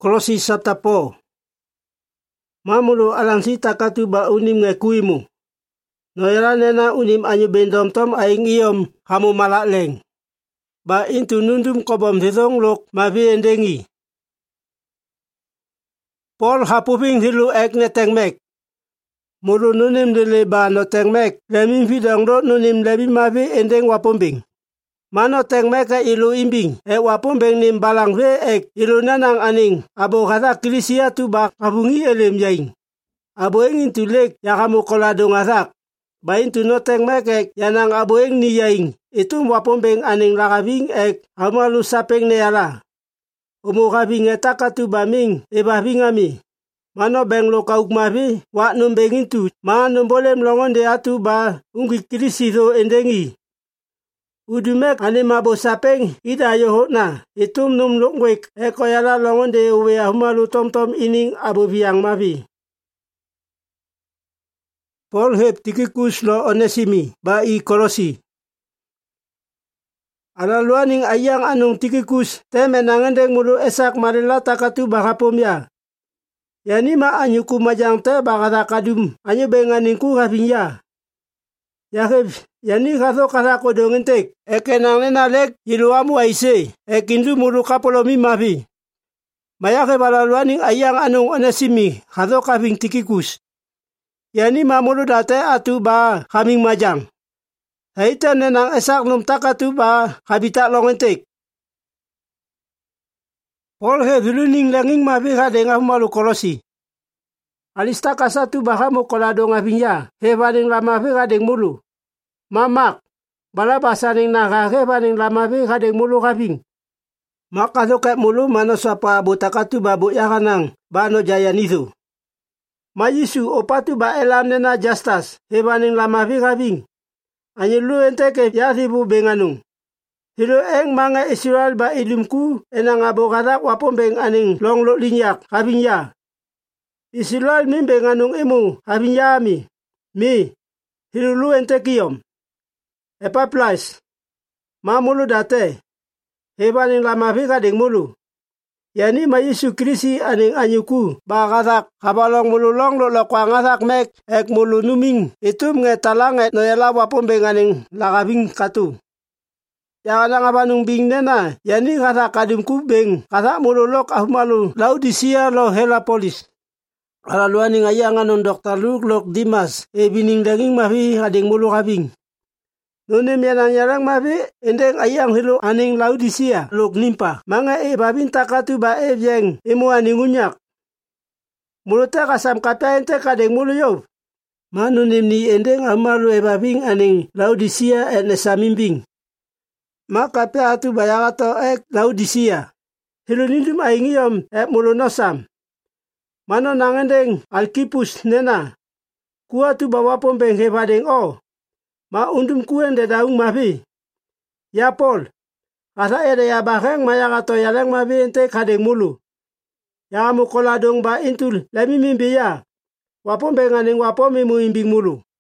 Kolosi 10. Mamulu alang si takatu ba unim ngekuimu. Noira nena unim anyu bendom tom aing iom hamu malakleng. Ba intu nundum kobom thithong lok mavi endengi. Paul hapuping hilu ek neteng mek. Mulu nunim dile ba no teng mek lemim vidang do nunim lebi mavi endeng wapumbing. Mano teng meka ilu imbing wapumbeng nim balang ve ek ilu nanang aning abo kata kilisia tu ba kabungi elem yaing. Abo engin tu lek yakamu kolado ngasak. Bain tu no teng mekek yanang abo eng ni yaing. Itu wapumbeng aning lakabing ek amalu sapeng neala. Umu kabing etaka tu baming ebabingami. Mano beng lo kauk mavi wak numbengin tu ma numbolem longon de atu ba ungki kilisi do endengi. Udumek ane mabo sapeng ida yohona itum num lungwek ekoyala longon de uwe ahumalu tom ining abo biang mavi. Paul hep Tikikus lo Onesimi ba i Kolosi. Ala luaning ayang anung Tikikus teme nangendeng mulu esak marila takatu bakapomya. Yani ma anyuku majang te bakata kadum anyu benganingku kabinya. Yakib yani kaso kasa kodongentek ekenang nena lek yiluamu aise ekindu mulu kapolomi mavi. Mayake balaluaning ayang anung Onesimi kaso kabing Tikikus. Yani mamulu date atu ba kaming majang. Haita nenang esak num takatu ba kabita longentek. Paul he viluning langing mavi kadeng malu Kolosi. Alista kasatu bahamu kolado ngabinya he baling lamavi kadeng mulu. Mamak, bala basaning nakake baning lamavi kadeng mulu kabing. Makadokep mulu manosapa butakatu babu yakanang bano jayan itu. Mayisu opatu ba elam nena Justus he baning lamavi kabing. Anyulu enteke yathibu benganung. Hilo eng mga Israel ba ilumku enang abokadak wapombeng aning longlok linyak kabingya. Israel min benganung emu kabingya mi. Hilulu entekiyom. Epaplas, mamulu date, hebaning lamavi kadeng mulu. Yani ma Yesu Krisi aning anyuku, bakadak kabalong mululong lo lokwangadak mek ek mulu numing, itu mngetalanget no yala wapumbeng aning lakabing katu. Yakana ngabanung bing nena, yani kata kadimku beng, kata mululok ahumalu Laodicea lo Helapolis. Alaluaning ayang anong Dr. Luke lok Dimas, bining daging mavi kadeng mulu kabing. Nunim yanang mavi endeng ayang hilo aning Laodicea lok nimpa. Mga babin takatu ba yeng imu aning unyak. Mulute kasam kata ente kadeng mulu yob. Manunim ni endeng amalu babing aning Laodicea nesamimbing. Maka pe atu bayagato ek Laodicea. Hilo nindum aingiyom mulu nosam. Mano nangendeng Alkipus nena. Kuwa tu bawapom beng hebadeng o. Ma undum kuen de daung mavi. Ya Paul. Kasa ede ya bakeng maya kato yaleng mavi ente kadeng mulu. Ya amu koladong ba intul lemi mimbi ya. Wapom benganing wapom imu imbing mulu.